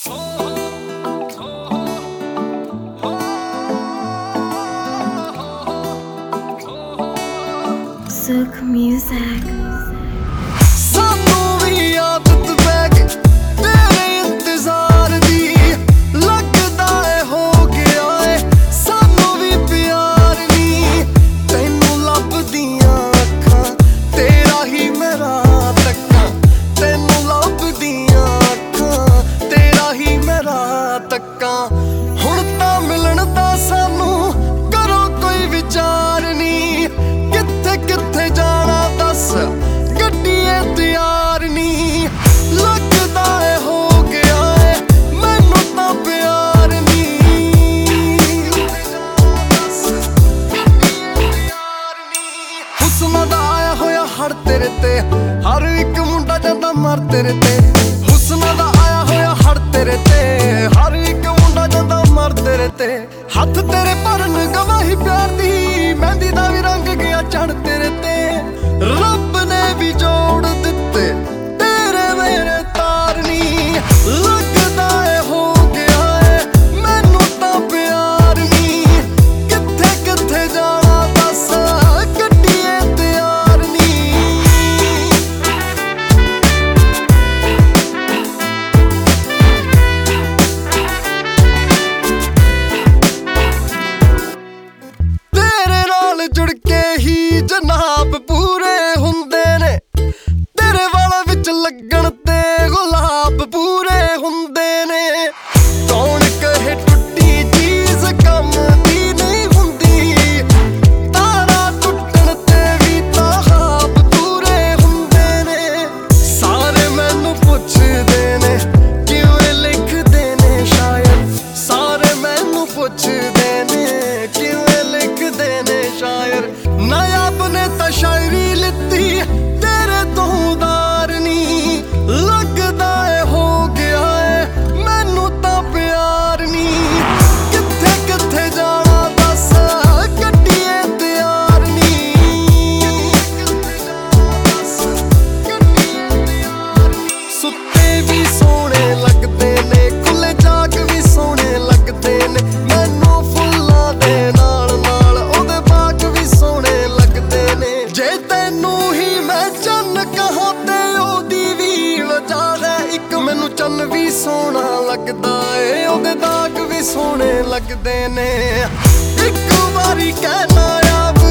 Zouk Music। ਸਾਨੂੰ ਵੀ ਆਦਤ ਪੈ ਗਈ ਤੇਰੇ ਇੰਤਜ਼ਾਰ ਦੀ, ਲੱਗਦਾ ਏ ਹੋ ਗਿਆ ਏ ਸਾਨੂੰ ਵੀ ਪਿਆਰ ਨੀ। ਤੈਨੂੰ ਲੱਭਦੀਆਂ ਅੱਖਾਂ ਤੇਰਾ ਹੀ ਮੇਰਾ ਤੱਕਾਂ, ਤੈਨੂੰ ਲੱਭਦੀਆਂ ਅੱਖਾਂ ਤੇਰਾ ਹੀ ਮੇਰਾ ਤੱਕਾਂ। ਹੁਣ ਤਾਂ ਮਿਲਣ ਦਾ ਸਾਨੂੰ ਕਰੋ ਕੋਈ ਵਿਚਾਰ ਨੀ, ਕਿੱਥੇ ਜਾਣਾ ਦੱਸ ਗੱਡੀਏ ਤਿਆਰ ਨੀ। ਲੱਗਦਾ ਏ ਹੋ ਗਿਆ ਏ ਮੈਨੂੰ ਤਾਂ ਪਿਆਰ ਨੀ। ਹੁਸਨਾਂ ਦਾ ਆਇਆ ਹੋਇਆ ਹੜ ਤੇਰੇ ਤੇ, ਹਰ ਇੱਕ ਮੁੰਡਾ ਜਾਂਦਾ ਮਰ ਤੇਰੇ ਤੇ। ਹੁਸਨਾਂ ਦਾ ਆਇਆ ਹੋਇਆ ਹੜ ਤੇਰੇ ਤੇ, ਹਰ ਇੱਕ ਮੁੰਡਾ ਜਾਂਦਾ ਮਰ ਤੇਰੇ ਤੇ। ਹੱਥ ਤੇਰੇ ਭਰਨ ਗਵਾਹੀ ਪਿਆਰ ਦੀ, ਮਹਿੰਦੀ ਦਾ ਵੀ ਰੰਗ ਗਿਆ ਚੜ ਤੇਰੇ ਤੇ। ਰੱਬ ਨੇ ਵੀ ਜੋੜ ਦਿੱਤੇ ਤੇਰੇ ਮੇਰੇ ਤਾਰ ਨੀ। ਲੱਗਦਾ ਏ ਹੋ ਗਿਆ ਏ ਮੈਨੂੰ ਤਾਂ ਪਿਆਰ ਨੀ, ਕਿੱਥੇ ਜਾਣਾ ਦੱਸ ਗੱਡੀਏ ਤਿਆਰ ਨੀ। ਤੇਰੇ ਨਾਲ ਜੁੜ ਕੇ ਹੀ ਜਨਾਬ ਪੂਰੇ ਹੁੰਦੇ ਨੇ, ਤੇਰੇ ਵਾਲਾਂ ਵਿੱਚ ਲੱਗਣ ਤੇ ਗੁਲਾਬ ਪੂਰੇ ਹੁੰਦੇ ਨੇ। ਕੌਣ ਕਹੇ ਟੁੱਟੀ ਚੀਜ਼ ਕੰਮ ਦੀ ਨਹੀਂ ਹੁੰਦੀ, ਤਾਰਾ ਟੁੱਟਣ ਤੇ ਵੀ ਤਾਂ ਖਾਬ ਪੂਰੇ ਹੁੰਦੇ ਨੇ। ਸਾਰੇ ਮੈਨੂੰ ਪੁੱਛਦੇ ਨੇ ਕਿਵੇਂ ਲਿਖਦੇ ਨੇ ਸ਼ਾਇਰ, ਸਾਰੇ ਮੈਨੂੰ ਪੁੱਛਦੇ ਨੇ ਕਿਵੇਂ ਲਿਖਦੇ ਨੇ ਸ਼ਾਇਰ। ਨਾਇਬ ਨੇ ਤਾਂ ਸ਼ਾਇਰੀ ਲਿੱਤੀ ਤੇਰੇ ਤੋਂ ਉਧਾਰ ਨੀ। ਲੱਗਦਾ ਏ ਹੋ ਗਿਆ ਏ ਮੈਨੂੰ ਤਾਂ ਪਿਆਰ ਨੀ, ਕਿੱਥੇ ਜਾਣਾ ਦੱਸ ਗੱਡੀਏ ਤਿਆਰ ਨੀ। ਸੁੱਤੇ ਵੀ ਸੋਹਣੇ ਲੱਗਦੇ ਨੇ, ਖੁੱਲੇ ਜਾਗ ਵੀ ਸੋਹਣੇ ਲੱਗਦੇ ਨੇ। ਮੈਨੂੰ ਫੁੱਲਾਂ ਦੇ ਨਾਲ ਉਹਦੇ ਬਾਗ ਵੀ ਸੋਹਣੇ ਲੱਗਦੇ ਨੇ। ਜੇ ਤੈਨੂੰ ਹੀ ਮੈਂ ਚੰਨ ਕਹਾਂ ਤੇ ਉਹਦੀ ਵੀ ਵਜ੍ਹਾ ਹੈ ਇੱਕ, ਮੈਨੂੰ ਚੰਨ ਵੀ ਸੋਹਣਾ ਲੱਗਦਾ ਏ ਉਹਦੇ ਦਾਗ ਵੀ ਸੋਹਣੇ ਲੱਗਦੇ ਨੇ। ਇੱਕ ਵਾਰੀ ਕਹਿਣਾ ਆ